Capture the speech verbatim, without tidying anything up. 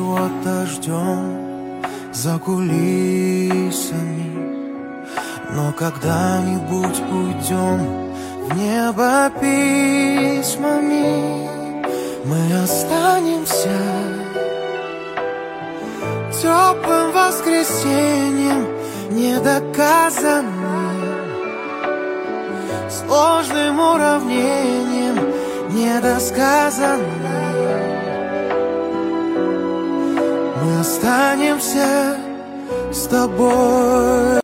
чего-то ждем за кулисами, но когда-нибудь уйдем в небо письмами. Мы останемся теплым воскресеньем, недоказанным, сложным уравнением, недосказанным. Мы останемся с тобой.